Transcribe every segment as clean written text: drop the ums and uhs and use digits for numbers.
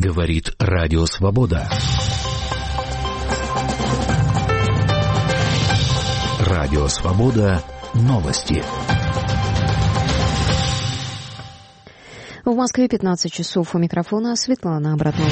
Говорит Радио Свобода. Радио Свобода. Новости. В Москве 15 часов. У микрофона Светлана Обратнова.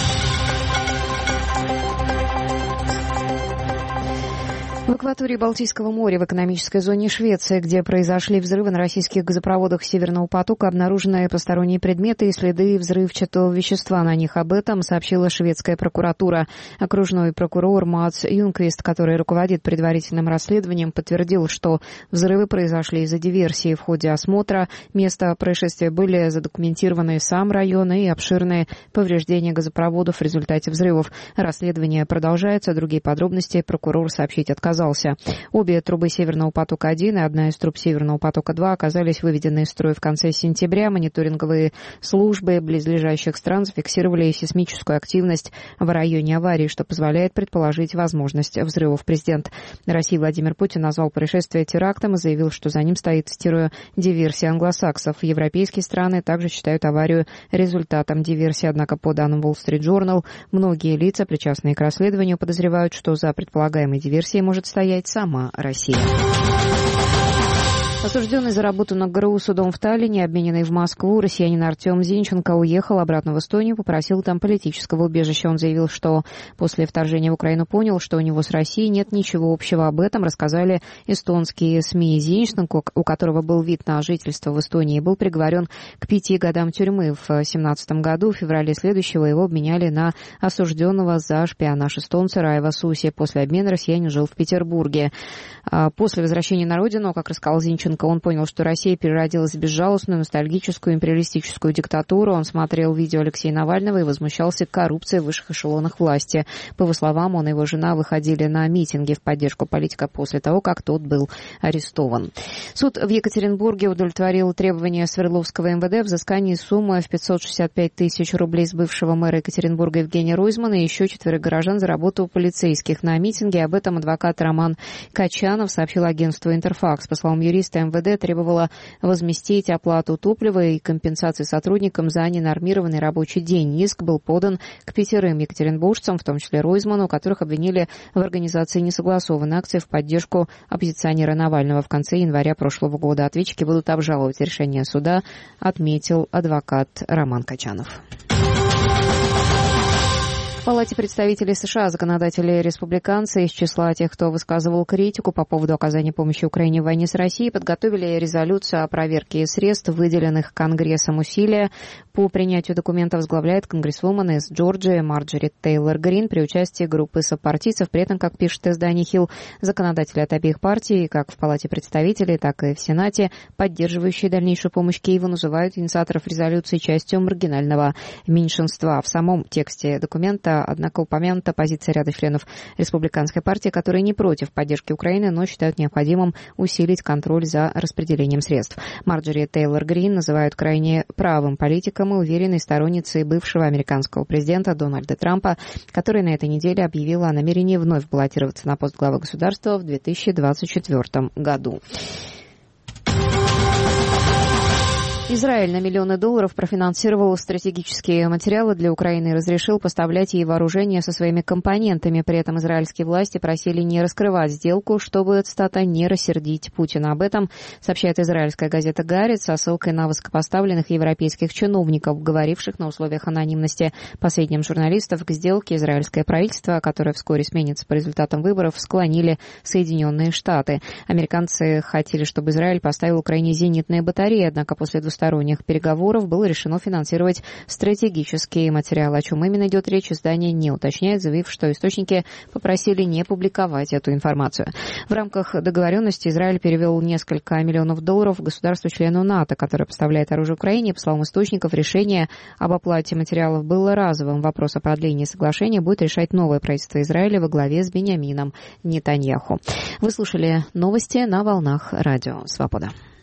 В акватории Балтийского моря в экономической зоне Швеции, где произошли взрывы на российских газопроводах Северного потока, обнаружены посторонние предметы и следы взрывчатого вещества на них. Об этом сообщила шведская прокуратура. Окружной прокурор Мац Юнквист, который руководит предварительным расследованием, подтвердил, что взрывы произошли из-за диверсии. В ходе осмотра места происшествия были задокументированы сам район и обширные повреждения газопроводов в результате взрывов. Расследование продолжается. Другие подробности прокурор сообщить отказался. Обе трубы Северного потока-1 и одна из труб Северного потока-2 оказались выведены из строя в конце сентября. Мониторинговые службы близлежащих стран зафиксировали сейсмическую активность в районе аварии, что позволяет предположить возможность взрывов. Президент России Владимир Путин назвал происшествие терактом и заявил, что за ним стоит, цитирую, «диверсия англосаксов». Европейские страны также считают аварию результатом диверсии. Однако, по данным Wall Street Journal, многие лица, причастные к расследованию, подозревают, что за предполагаемой диверсией может стоять сама Россия. Осужденный за работу на ГРУ судом в Таллине, обмененный в Москву, россиянин Артем Зинченко уехал обратно в Эстонию, попросил там политического убежища. Он заявил, что после вторжения в Украину понял, что у него с Россией нет ничего общего. Об этом рассказали эстонские СМИ. Зинченко, у которого был вид на жительство в Эстонии, был приговорен к 5 годам тюрьмы в 2017 году. В феврале следующего его обменяли на осужденного за шпионаж эстонца Райва Суси. После обмена россиянин жил в Петербурге. После возвращения на родину, как рассказал Зинченко, он понял, что Россия переродилась в безжалостную, ностальгическую, империалистическую диктатуру. Он смотрел видео Алексея Навального и возмущался коррупцией в высших эшелонах власти. По его словам, он и его жена выходили на митинги в поддержку политика после того, как тот был арестован. Суд в Екатеринбурге удовлетворил требования Свердловского МВД взыскания суммы в 565 тысяч рублей с бывшего мэра Екатеринбурга Евгения Ройзмана и еще 4 горожан за работу полицейских на митинге. Об этом адвокат Роман Качанов сообщил агентству «Интерфакс». По словам юриста, МВД требовало возместить оплату топлива и компенсации сотрудникам за ненормированный рабочий день. Иск был подан к 5 екатеринбуржцам, в том числе Ройзману, которых обвинили в организации несогласованной акции в поддержку оппозиционера Навального в конце января прошлого года. Ответчики будут обжаловать решение суда, отметил адвокат Роман Качанов. В Палате представителей США законодатели-республиканцы из числа тех, кто высказывал критику по поводу оказания помощи Украине в войне с Россией, подготовили резолюцию о проверке средств, выделенных Конгрессом. Усилия по принятию документов возглавляет конгрессвумен из Джорджии Марджори Тейлор Грин при участии группы сопартийцев. При этом, как пишет издание Hill, законодатели от обеих партий, как в Палате представителей, так и в Сенате, поддерживающие дальнейшую помощь Киеву, называют инициаторов резолюции частью маргинального меньшинства. В самом тексте документа, однако, упомянута позиция ряда членов республиканской партии, которые не против поддержки Украины, но считают необходимым усилить контроль за распределением средств. Марджори Тейлор Грин называют крайне правым политиком и уверенной сторонницей бывшего американского президента Дональда Трампа, который на этой неделе объявил о намерении вновь баллотироваться на пост главы государства в 2024 году. Израиль на миллионы долларов профинансировал стратегические материалы для Украины и разрешил поставлять ей вооружение со своими компонентами. При этом израильские власти просили не раскрывать сделку, чтобы, цитата, не рассердить Путина. Об этом сообщает израильская газета «Гаарец» со ссылкой на высокопоставленных европейских чиновников, говоривших на условиях анонимности. По сведениям журналистов, к сделке израильское правительство, которое вскоре сменится по результатам выборов, склонили Соединенные Штаты. Американцы хотели, чтобы Израиль поставил Украине зенитные батареи, однако после двусторонних переговоров было решено финансировать стратегические материалы. О чем именно идет речь, издание не уточняет, заявив, что источники попросили не публиковать эту информацию. В рамках договоренности Израиль перевел несколько миллионов долларов государству-члену НАТО, которое поставляет оружие Украине. По словам источников, решение об оплате материалов было разовым. Вопрос о продлении соглашения будет решать новое правительство Израиля во главе с Биньямином Нетаньяху. Вы слушали новости на волнах Радио Свобода.